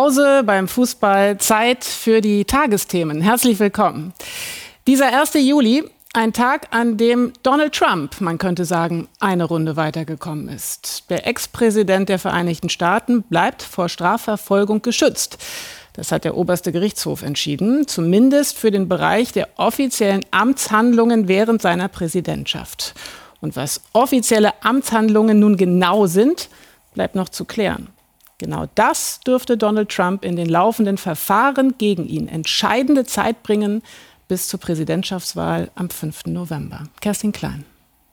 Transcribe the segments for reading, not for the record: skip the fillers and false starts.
Hause beim Fußball, Zeit für die Tagesthemen. Herzlich willkommen. Dieser 1. Juli, ein Tag, an dem Donald Trump, man könnte sagen, eine Runde weitergekommen ist. Der Ex-Präsident der Vereinigten Staaten bleibt vor Strafverfolgung geschützt. Das hat der oberste Gerichtshof entschieden, zumindest für den Bereich der offiziellen Amtshandlungen während seiner Präsidentschaft. Und was offizielle Amtshandlungen nun genau sind, bleibt noch zu klären. Genau das dürfte Donald Trump in den laufenden Verfahren gegen ihn entscheidende Zeit bringen, bis zur Präsidentschaftswahl am 5. November. Kerstin Klein.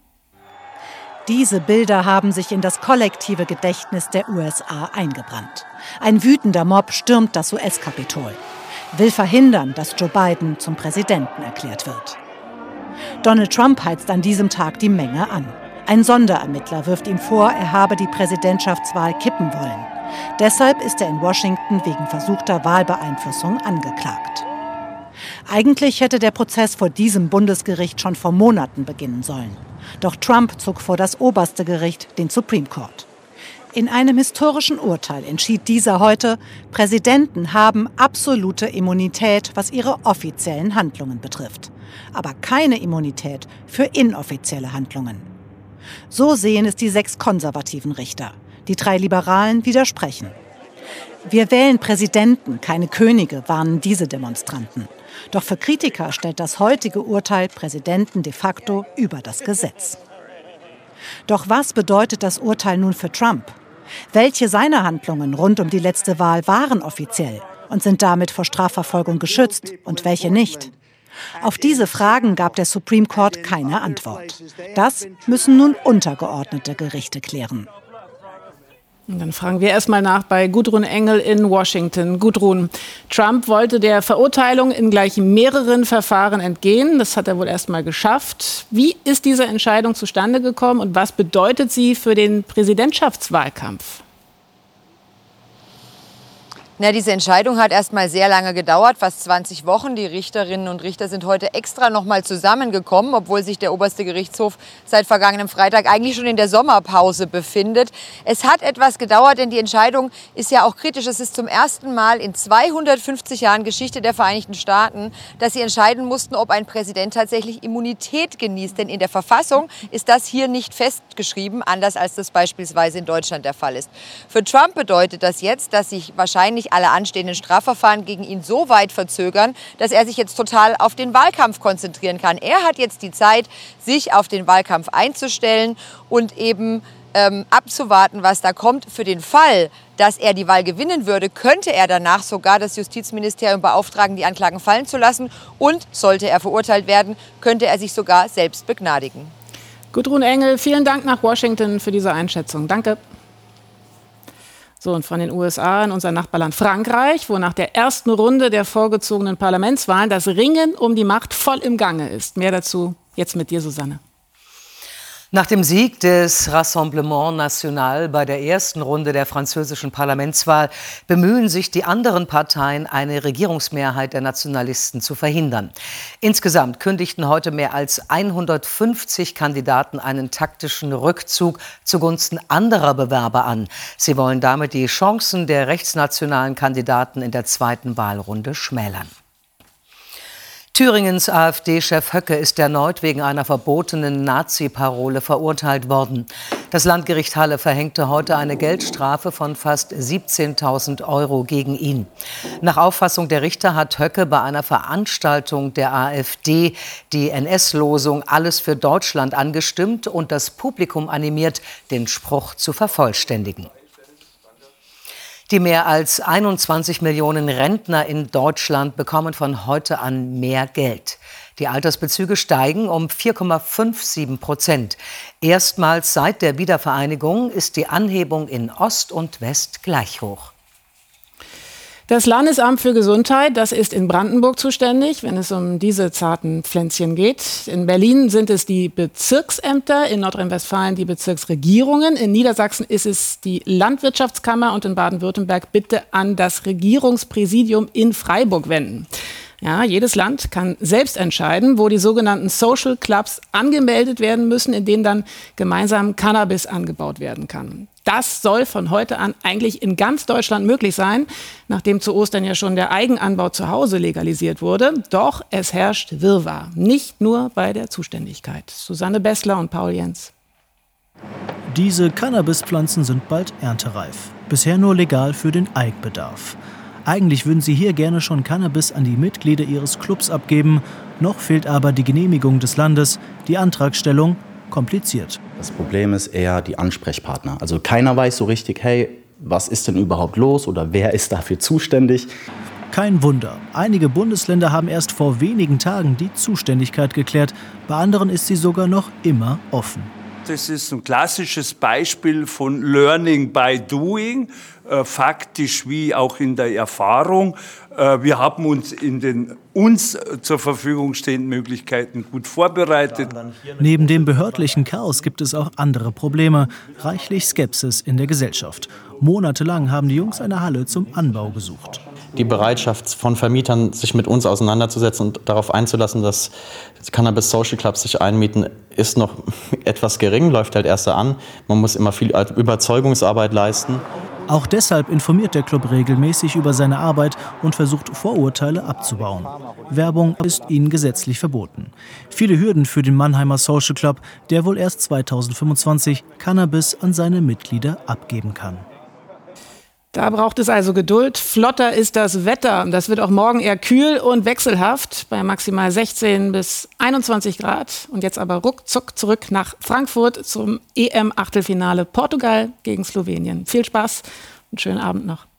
Diese Bilder haben sich in das kollektive Gedächtnis der USA eingebrannt. Ein wütender Mob stürmt das US-Kapitol, will verhindern, dass Joe Biden zum Präsidenten erklärt wird. Donald Trump heizt an diesem Tag die Menge an. Ein Sonderermittler wirft ihm vor, er habe die Präsidentschaftswahl kippen wollen. Deshalb ist er in Washington wegen versuchter Wahlbeeinflussung angeklagt. Eigentlich hätte der Prozess vor diesem Bundesgericht schon vor Monaten beginnen sollen. Doch Trump zog vor das oberste Gericht, den Supreme Court. In einem historischen Urteil entschied dieser heute, Präsidenten haben absolute Immunität, was ihre offiziellen Handlungen betrifft. Aber keine Immunität für inoffizielle Handlungen. So sehen es die 6 konservativen Richter. Die 3 Liberalen widersprechen. Wir wählen Präsidenten, keine Könige, warnen diese Demonstranten. Doch für Kritiker stellt das heutige Urteil Präsidenten de facto über das Gesetz. Doch was bedeutet das Urteil nun für Trump? Welche seiner Handlungen rund um die letzte Wahl waren offiziell und sind damit vor Strafverfolgung geschützt und welche nicht? Auf diese Fragen gab der Supreme Court keine Antwort. Das müssen nun untergeordnete Gerichte klären. Und dann fragen wir erstmal nach bei Gudrun Engel in Washington. Gudrun, Trump wollte der Verurteilung in gleich mehreren Verfahren entgehen. Das hat er wohl erst mal geschafft. Wie ist diese Entscheidung zustande gekommen und was bedeutet sie für den Präsidentschaftswahlkampf? Na, diese Entscheidung hat erst mal sehr lange gedauert, fast 20 Wochen. Die Richterinnen und Richter sind heute extra noch mal zusammengekommen, obwohl sich der oberste Gerichtshof seit vergangenem Freitag eigentlich schon in der Sommerpause befindet. Es hat etwas gedauert, denn die Entscheidung ist ja auch kritisch. Es ist zum ersten Mal in 250 Jahren Geschichte der Vereinigten Staaten, dass sie entscheiden mussten, ob ein Präsident tatsächlich Immunität genießt. Denn in der Verfassung ist das hier nicht festgeschrieben, anders als das beispielsweise in Deutschland der Fall ist. Für Trump bedeutet das jetzt, dass sich wahrscheinlich alle anstehenden Strafverfahren gegen ihn so weit verzögern, dass er sich jetzt total auf den Wahlkampf konzentrieren kann. Er hat jetzt die Zeit, sich auf den Wahlkampf einzustellen und eben abzuwarten, was da kommt. Für den Fall, dass er die Wahl gewinnen würde, könnte er danach sogar das Justizministerium beauftragen, die Anklagen fallen zu lassen. Und sollte er verurteilt werden, könnte er sich sogar selbst begnadigen. Gudrun Engel, vielen Dank nach Washington für diese Einschätzung. Danke. So, und von den USA in unser Nachbarland Frankreich, wo nach der ersten Runde der vorgezogenen Parlamentswahlen das Ringen um die Macht voll im Gange ist. Mehr dazu jetzt mit dir, Susanne. Nach dem Sieg des Rassemblement National bei der ersten Runde der französischen Parlamentswahl bemühen sich die anderen Parteien, eine Regierungsmehrheit der Nationalisten zu verhindern. Insgesamt kündigten heute mehr als 150 Kandidaten einen taktischen Rückzug zugunsten anderer Bewerber an. Sie wollen damit die Chancen der rechtsnationalen Kandidaten in der zweiten Wahlrunde schmälern. Thüringens AfD-Chef Höcke ist erneut wegen einer verbotenen Nazi-Parole verurteilt worden. Das Landgericht Halle verhängte heute eine Geldstrafe von fast 17.000 € gegen ihn. Nach Auffassung der Richter hat Höcke bei einer Veranstaltung der AfD die NS-Losung Alles für Deutschland angestimmt und das Publikum animiert, den Spruch zu vervollständigen. Die mehr als 21 Millionen Rentner in Deutschland bekommen von heute an mehr Geld. Die Altersbezüge steigen um 4,57%. Erstmals seit der Wiedervereinigung ist die Anhebung in Ost und West gleich hoch. Das Landesamt für Gesundheit, das ist in Brandenburg zuständig, wenn es um diese zarten Pflänzchen geht. In Berlin sind es die Bezirksämter, in Nordrhein-Westfalen die Bezirksregierungen, in Niedersachsen ist es die Landwirtschaftskammer und in Baden-Württemberg bitte an das Regierungspräsidium in Freiburg wenden. Ja, jedes Land kann selbst entscheiden, wo die sogenannten Social Clubs angemeldet werden müssen, in denen dann gemeinsam Cannabis angebaut werden kann. Das soll von heute an eigentlich in ganz Deutschland möglich sein, nachdem zu Ostern ja schon der Eigenanbau zu Hause legalisiert wurde. Doch es herrscht Wirrwarr, nicht nur bei der Zuständigkeit. Susanne Bessler und Paul Jens. Diese Cannabispflanzen sind bald erntereif. Bisher nur legal für den Eigenbedarf. Eigentlich würden sie hier gerne schon Cannabis an die Mitglieder ihres Clubs abgeben. Noch fehlt aber die Genehmigung des Landes, die Antragstellung kompliziert. Das Problem ist eher die Ansprechpartner. Also keiner weiß so richtig, hey, was ist denn überhaupt los oder wer ist dafür zuständig? Kein Wunder. Einige Bundesländer haben erst vor wenigen Tagen die Zuständigkeit geklärt. Bei anderen ist sie sogar noch immer offen. Das ist ein klassisches Beispiel von Learning by Doing, faktisch wie auch in der Erfahrung. Wir haben uns in den uns zur Verfügung stehenden Möglichkeiten gut vorbereitet. Neben dem behördlichen Chaos gibt es auch andere Probleme. Reichlich Skepsis in der Gesellschaft. Monatelang haben die Jungs eine Halle zum Anbau gesucht. Die Bereitschaft von Vermietern, sich mit uns auseinanderzusetzen und darauf einzulassen, dass Cannabis Social Clubs sich einmieten, ist noch etwas gering, läuft halt erst an. Man muss immer viel Überzeugungsarbeit leisten. Auch deshalb informiert der Club regelmäßig über seine Arbeit und versucht, Vorurteile abzubauen. Werbung ist ihnen gesetzlich verboten. Viele Hürden für den Mannheimer Social Club, der wohl erst 2025 Cannabis an seine Mitglieder abgeben kann. Da braucht es also Geduld. Flotter ist das Wetter. Das wird auch morgen eher kühl und wechselhaft bei maximal 16 bis 21 Grad. Und jetzt aber ruckzuck zurück nach Frankfurt zum EM-Achtelfinale Portugal gegen Slowenien. Viel Spaß und schönen Abend noch.